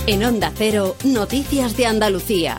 En Onda Cero, Noticias de Andalucía.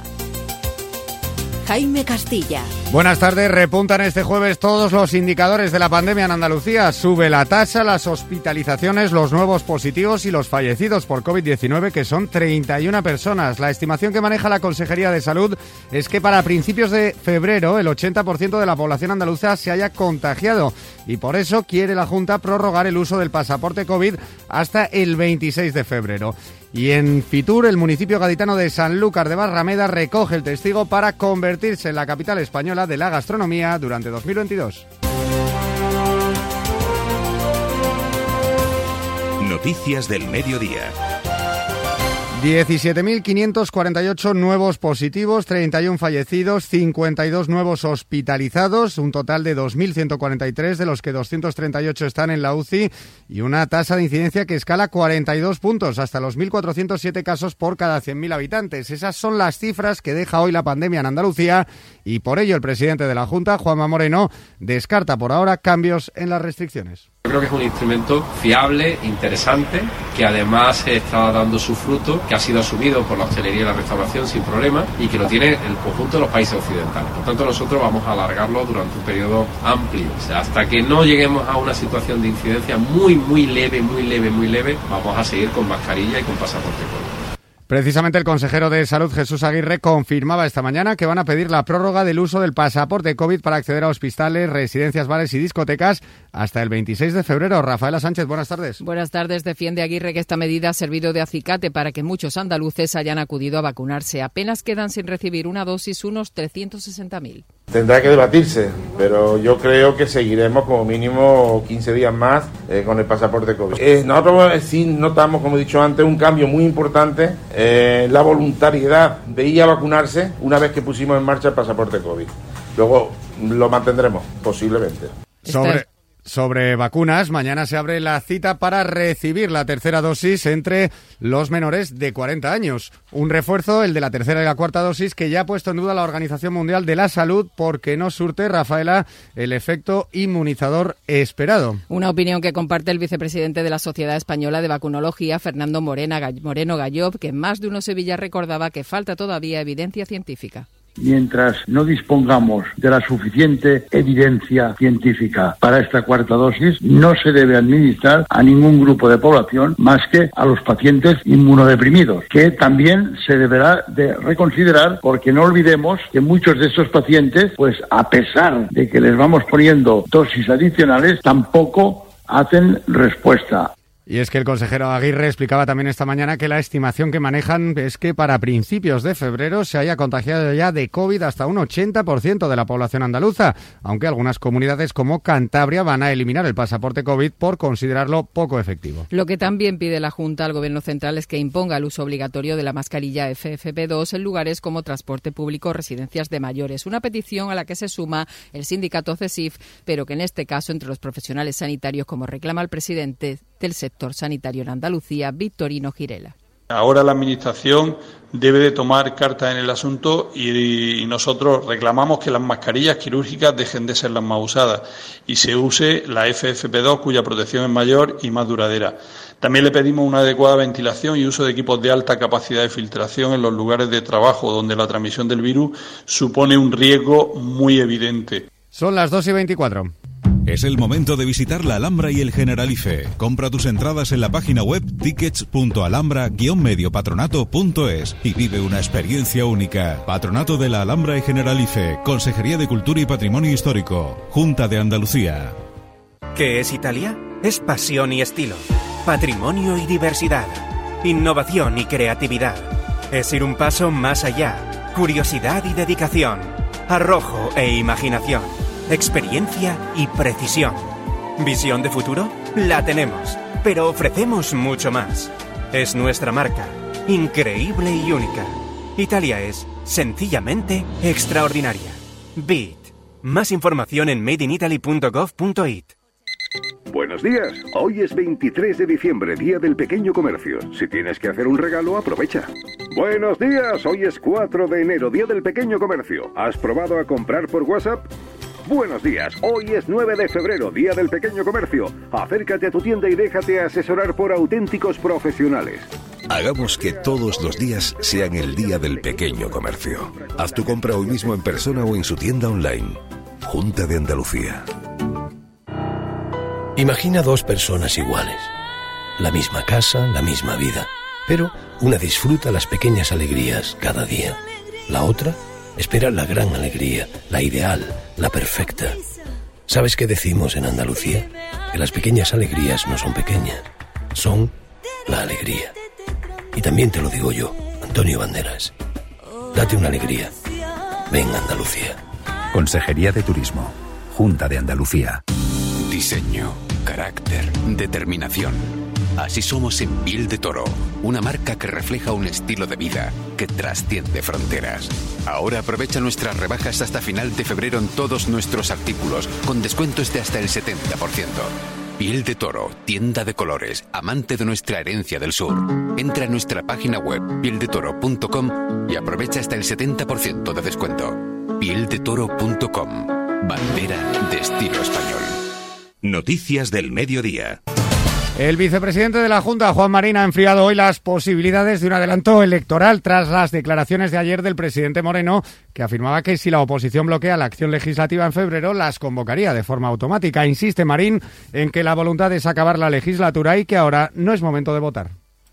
Jaime Castilla. Buenas tardes. Repuntan este jueves todos los indicadores de la pandemia en Andalucía. Sube la tasa, las hospitalizaciones, los nuevos positivos y los fallecidos por COVID-19, que son 31 personas. La estimación que maneja la Consejería de Salud es que para principios de febrero el 80% de la población andaluza se haya contagiado y por eso quiere la Junta prorrogar el uso del pasaporte COVID hasta el 26 de febrero. Y en Fitur, el municipio gaditano de Sanlúcar de Barrameda recoge el testigo para convertirse en la capital española de la gastronomía durante 2022. Noticias del mediodía. 17.548 nuevos positivos, 31 fallecidos, 52 nuevos hospitalizados, un total de 2.143, de los que 238 están en la UCI, y una tasa de incidencia que escala 42 puntos, hasta los 1.407 casos por cada 100.000 habitantes. Esas son las cifras que deja hoy la pandemia en Andalucía, y por ello el presidente de la Junta, Juanma Moreno, descarta por ahora cambios en las restricciones. Yo creo que es un instrumento fiable, interesante, que además está dando su fruto, que ha sido asumido por la hostelería y la restauración sin problema y que lo tiene el conjunto de los países occidentales. Por tanto, nosotros vamos a alargarlo durante un periodo amplio. O sea, hasta que no lleguemos a una situación de incidencia muy leve, vamos a seguir con mascarilla y con pasaporte COVID. Precisamente el consejero de Salud, Jesús Aguirre, confirmaba esta mañana que van a pedir la prórroga del uso del pasaporte COVID para acceder a hospitales, residencias, bares y discotecas hasta el 26 de febrero. Rafaela Sánchez, buenas tardes. Buenas tardes. Defiende Aguirre que esta medida ha servido de acicate para que muchos andaluces hayan acudido a vacunarse. Apenas quedan sin recibir una dosis unos 360.000. Tendrá que debatirse, pero yo creo que seguiremos como mínimo 15 días más con el pasaporte COVID. Nosotros sí notamos, como he dicho antes, un cambio muy importante en la voluntariedad de ir a vacunarse una vez que pusimos en marcha el pasaporte COVID. Luego lo mantendremos, posiblemente. Sobre vacunas, mañana se abre la cita para recibir la tercera dosis entre los menores de 40 años. Un refuerzo, el de la tercera y la cuarta dosis, que ya ha puesto en duda la Organización Mundial de la Salud porque no surte, Rafaela, el efecto inmunizador esperado. Una opinión que comparte el vicepresidente de la Sociedad Española de Vacunología, Fernando Moreno Gallob, que en Más de Uno Sevilla recordaba que falta todavía evidencia científica. Mientras no dispongamos de la suficiente evidencia científica para esta cuarta dosis, no se debe administrar a ningún grupo de población más que a los pacientes inmunodeprimidos, que también se deberá de reconsiderar, porque no olvidemos que muchos de estos pacientes, pues a pesar de que les vamos poniendo dosis adicionales, tampoco hacen respuesta. Y es que el consejero Aguirre explicaba también esta mañana que la estimación que manejan es que para principios de febrero se haya contagiado ya de COVID hasta un 80% de la población andaluza, aunque algunas comunidades como Cantabria van a eliminar el pasaporte COVID por considerarlo poco efectivo. Lo que también pide la Junta al Gobierno central es que imponga el uso obligatorio de la mascarilla FFP2 en lugares como transporte público o residencias de mayores, una petición a la que se suma el sindicato CESIF, pero que en este caso entre los profesionales sanitarios, como reclama el presidente del sector sanitario en Andalucía, Victorino Girela. Ahora la Administración debe de tomar cartas en el asunto y nosotros reclamamos que las mascarillas quirúrgicas dejen de ser las más usadas y se use la FFP2, cuya protección es mayor y más duradera. También le pedimos una adecuada ventilación y uso de equipos de alta capacidad de filtración en los lugares de trabajo donde la transmisión del virus supone un riesgo muy evidente. Son las 2:24. Es el momento de visitar la Alhambra y el Generalife. Compra tus entradas en la página web tickets.alhambra-mediopatronato.es y vive una experiencia única. Patronato de la Alhambra y Generalife, Consejería de Cultura y Patrimonio Histórico, Junta de Andalucía. ¿Qué es Italia? Es pasión y estilo, patrimonio y diversidad, innovación y creatividad. Es ir un paso más allá, curiosidad y dedicación, arrojo e imaginación. Experiencia y precisión. ¿Visión de futuro? La tenemos, pero ofrecemos mucho más. Es nuestra marca, increíble y única. Italia es, sencillamente, extraordinaria. BIT. Más información en madeinitaly.gov.it. Buenos días, hoy es 23 de diciembre, Día del Pequeño Comercio. Si tienes que hacer un regalo, aprovecha. Buenos días, hoy es 4 de enero, Día del Pequeño Comercio. ¿Has probado a comprar por WhatsApp? Buenos días, hoy es 9 de febrero, Día del Pequeño Comercio. Acércate a tu tienda y déjate asesorar por auténticos profesionales. Hagamos que todos los días sean el día del pequeño comercio. Haz tu compra hoy mismo en persona o en su tienda online. Junta de Andalucía. Imagina dos personas iguales. La misma casa, la misma vida. Pero una disfruta las pequeñas alegrías cada día. La otra espera la gran alegría, la ideal, la perfecta. ¿Sabes qué decimos en Andalucía? Que las pequeñas alegrías no son pequeñas, son la alegría. Y también te lo digo yo, Antonio Banderas. Date una alegría. Ven Andalucía. Consejería de Turismo, Junta de Andalucía. Diseño, carácter, determinación. Así somos en Piel de Toro, una marca que refleja un estilo de vida que trasciende fronteras. Ahora aprovecha nuestras rebajas hasta final de febrero en todos nuestros artículos, con descuentos de hasta el 70%. Piel de Toro, tienda de colores, amante de nuestra herencia del sur. Entra a nuestra página web pieldetoro.com y aprovecha hasta el 70% de descuento. Pieldetoro.com, bandera de estilo español. Noticias del mediodía. El vicepresidente de la Junta, Juan Marín, ha enfriado hoy las posibilidades de un adelanto electoral tras las declaraciones de ayer del presidente Moreno, que afirmaba que si la oposición bloquea la acción legislativa en febrero, las convocaría de forma automática. Insiste Marín en que la voluntad es acabar la legislatura y que ahora no es momento de votar.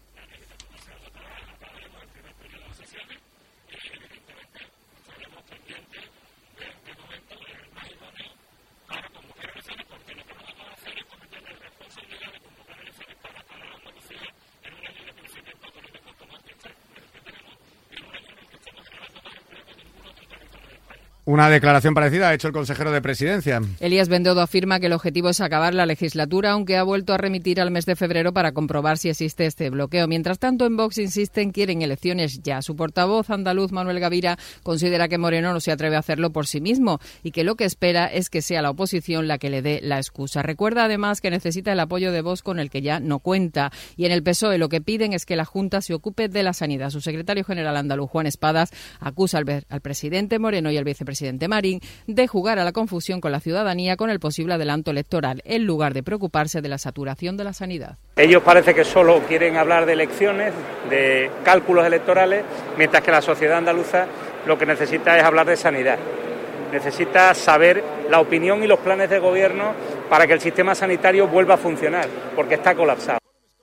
Una declaración parecida ha hecho el consejero de Presidencia. Elías Bendodo afirma que el objetivo es acabar la legislatura, aunque ha vuelto a remitir al mes de febrero para comprobar si existe este bloqueo. Mientras tanto, en Vox insisten, quieren elecciones ya. Su portavoz andaluz, Manuel Gavira, considera que Moreno no se atreve a hacerlo por sí mismo y que lo que espera es que sea la oposición la que le dé la excusa. Recuerda además que necesita el apoyo de Vox, con el que ya no cuenta. Y en el PSOE lo que piden es que la Junta se ocupe de la sanidad. Su secretario general andaluz, Juan Espadas, acusa al presidente Moreno y al vicepresidente Marín de jugar a la confusión con la ciudadanía con el posible adelanto electoral, en lugar de preocuparse de la saturación de la sanidad. Ellos parece que solo quieren hablar de elecciones, de cálculos electorales, mientras que la sociedad andaluza lo que necesita es hablar de sanidad. Necesita saber la opinión y los planes de gobierno para que el sistema sanitario vuelva a funcionar, porque está colapsado.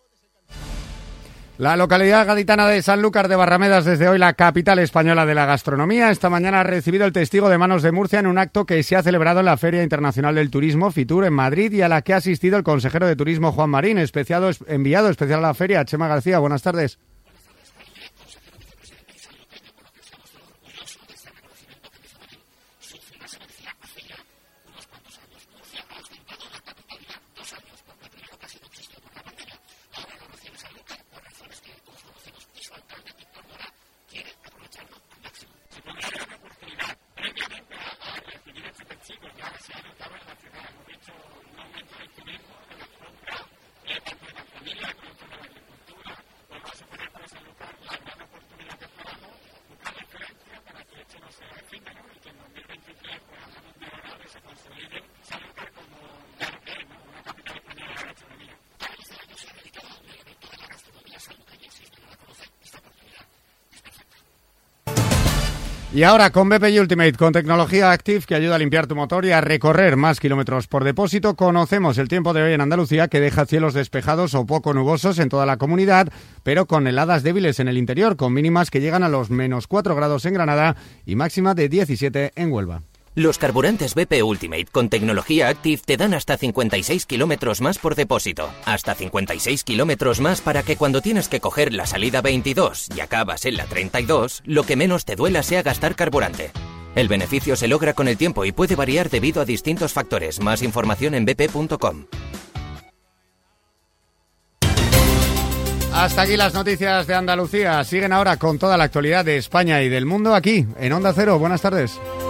La localidad gaditana de Sanlúcar de Barramedas, desde hoy la capital española de la gastronomía, esta mañana ha recibido el testigo de manos de Murcia en un acto que se ha celebrado en la Feria Internacional del Turismo, Fitur, en Madrid, y a la que ha asistido el consejero de Turismo, Juan Marín, enviado especial a la feria. Chema García, buenas tardes. Y ahora con BPI Ultimate, con tecnología Active que ayuda a limpiar tu motor y a recorrer más kilómetros por depósito, conocemos el tiempo de hoy en Andalucía, que deja cielos despejados o poco nubosos en toda la comunidad, pero con heladas débiles en el interior, con mínimas que llegan a los -4 grados en Granada y máxima de 17 en Huelva. Los carburantes BP Ultimate con tecnología Active te dan hasta 56 kilómetros más por depósito. Hasta 56 kilómetros más para que cuando tienes que coger la salida 22 y acabas en la 32, lo que menos te duela sea gastar carburante. El beneficio se logra con el tiempo y puede variar debido a distintos factores. Más información en bp.com. Hasta aquí las noticias de Andalucía. Siguen ahora con toda la actualidad de España y del mundo aquí, en Onda Cero. Buenas tardes.